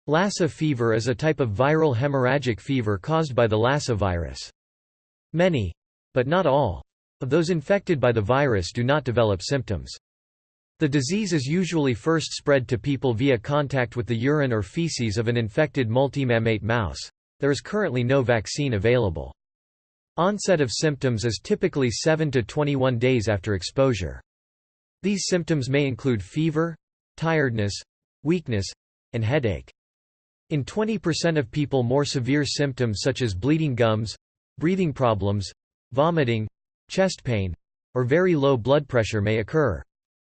Lassa fever is a type of viral hemorrhagic fever caused by the Lassa virus. Many, but not all, of those infected by the virus do not develop symptoms. The disease is usually first spread to people via contact with the urine or feces of an infected multimammate mouse. There is currently no vaccine available. Onset of symptoms is typically 7 to 21 days after exposure. These symptoms may include fever, tiredness, weakness, and headache. In 20% of people, more severe symptoms such as bleeding gums, breathing problems, vomiting, chest pain, or very low blood pressure may occur.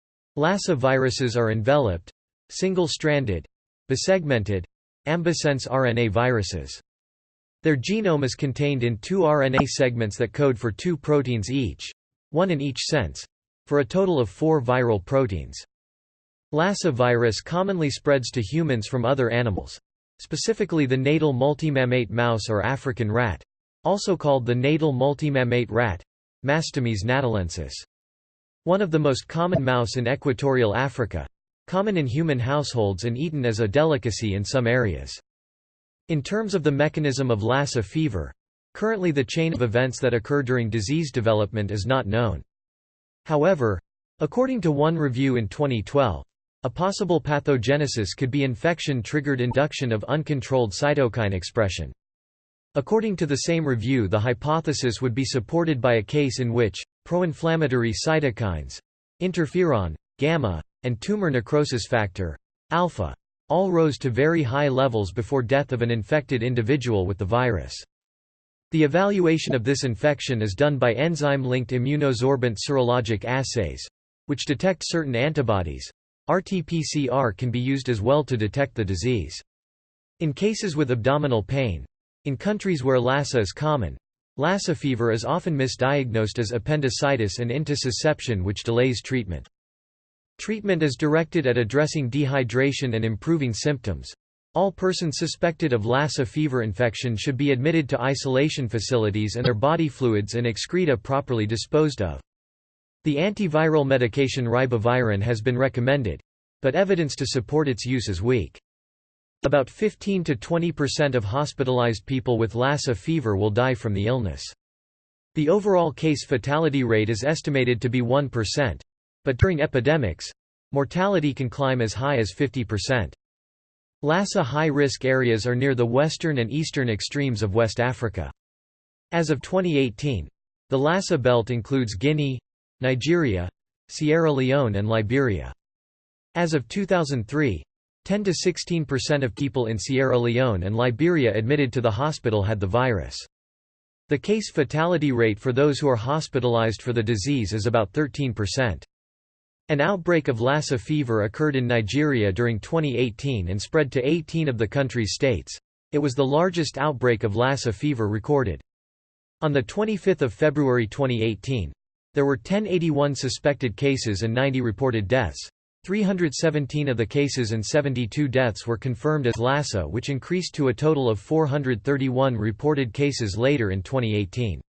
Lassa viruses are enveloped, single-stranded, bisegmented, ambisense RNA viruses. Their genome is contained in 2 RNA segments that code for 2 proteins each, one in each sense, for a total of 4 viral proteins. Lassa virus commonly spreads to humans from other animals, specifically the natal multimammate mouse or African rat, also called the natal multimammate rat, Mastomys natalensis. One of the most common mouse in equatorial Africa, common in human households and eaten as a delicacy in some areas. In terms of the mechanism of Lassa fever, currently the chain of events that occur during disease development is not known. However, according to one review in 2012, a possible pathogenesis could be infection-triggered induction of uncontrolled cytokine expression. According to the same review, the hypothesis would be supported by a case in which pro-inflammatory cytokines, interferon, gamma, and tumor necrosis factor, alpha, all rose to very high levels before death of an infected individual with the virus. The evaluation of this infection is done by enzyme-linked immunosorbent serologic assays, which detect certain antibodies. RT-PCR can be used as well to detect the disease. In cases with abdominal pain, in countries where Lassa is common, Lassa fever is often misdiagnosed as appendicitis and intussusception, which delays treatment. Treatment is directed at addressing dehydration and improving symptoms. All persons suspected of Lassa fever infection should be admitted to isolation facilities and their body fluids and excreta properly disposed of. The antiviral medication ribavirin has been recommended, but evidence to support its use is weak. About 15 to 20% of hospitalized people with Lassa fever will die from the illness. The overall case fatality rate is estimated to be 1%, but during epidemics, mortality can climb as high as 50%. Lassa high-risk areas are near the western and eastern extremes of West Africa. As of 2018, the Lassa belt includes Guinea, Nigeria, Sierra Leone and Liberia. As of 2003, 10 to 16% of people in Sierra Leone and Liberia admitted to the hospital had the virus. The case fatality rate for those who are hospitalized for the disease is about 13%. An outbreak of Lassa fever occurred in Nigeria during 2018 and spread to 18 of the country's states. It was the largest outbreak of Lassa fever recorded. On 25 February 2018, there were 1081 suspected cases and 90 reported deaths. 317 of the cases and 72 deaths were confirmed as Lassa, which increased to a total of 431 reported cases later in 2018.